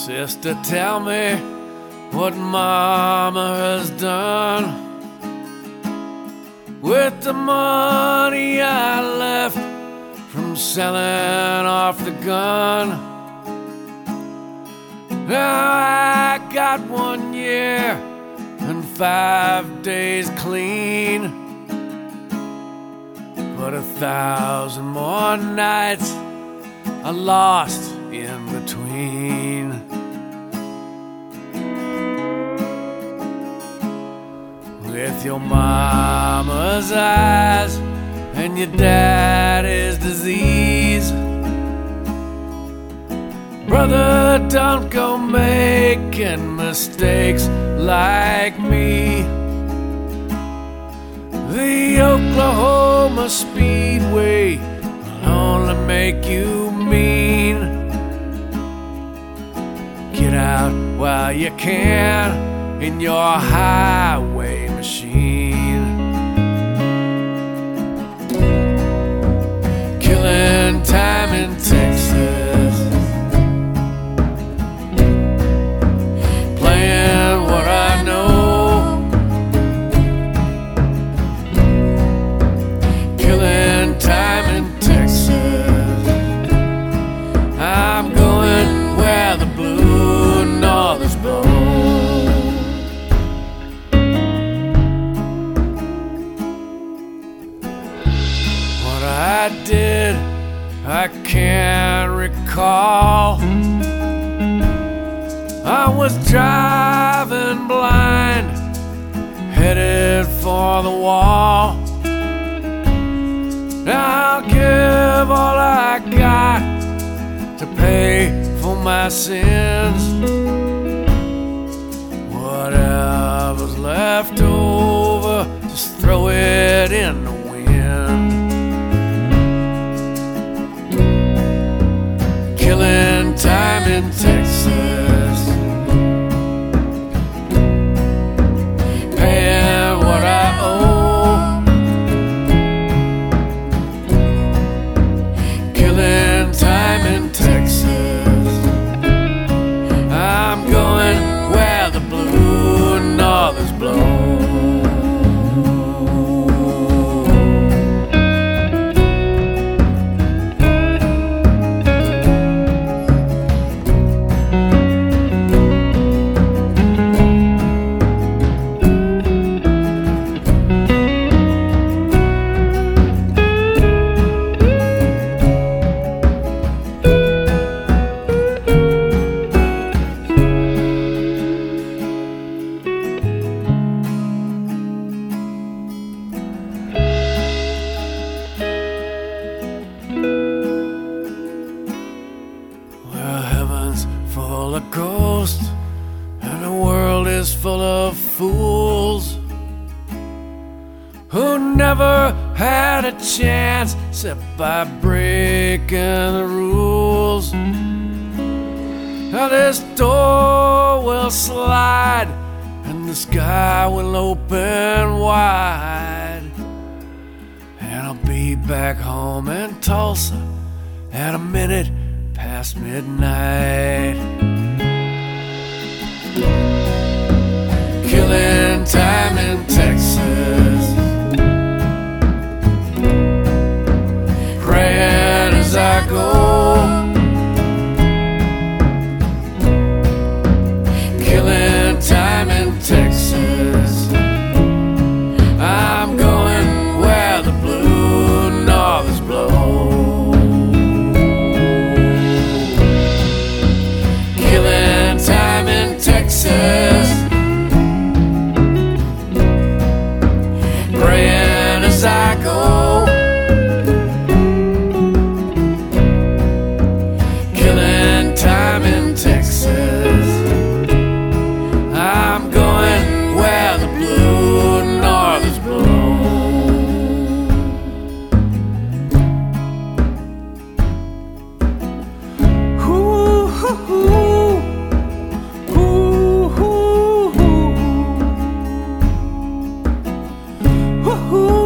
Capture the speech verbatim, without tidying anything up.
Sister, tell me what mama has done with the money I left from selling off the gun. Now I got one year and five days clean, but a thousand more nights are lost in between. With your mama's eyes and your daddy's disease, brother, don't go making mistakes like me. The Oklahoma Speedway will only make you mean. Get out while you can in your highway machine. Killing time in Texas, playing what I know, killing time in Texas. I'm going where the blue northers blow. What I did, I can't recall. I was driving blind, headed for the wall. I'll give all I got to pay for my sins. Whatever's left over, just throw it in the wind. Killing time in Texas, paying what I owe, killing time in Texas. I'm going where the blue northers blow. Full of ghosts, and the world is full of fools who never had a chance except by breaking the rules. Now this door will slide and the sky will open wide, and I'll be back home in Tulsa at a minute past midnight. Killing time in Texas, praying as I go, killing time in Texas. I'm going where the blue northers blow. Time in Texas, praying as I go, killing time in Texas. I'm going where the blue northers blow. Ooh-hoo-hoo. Ooh,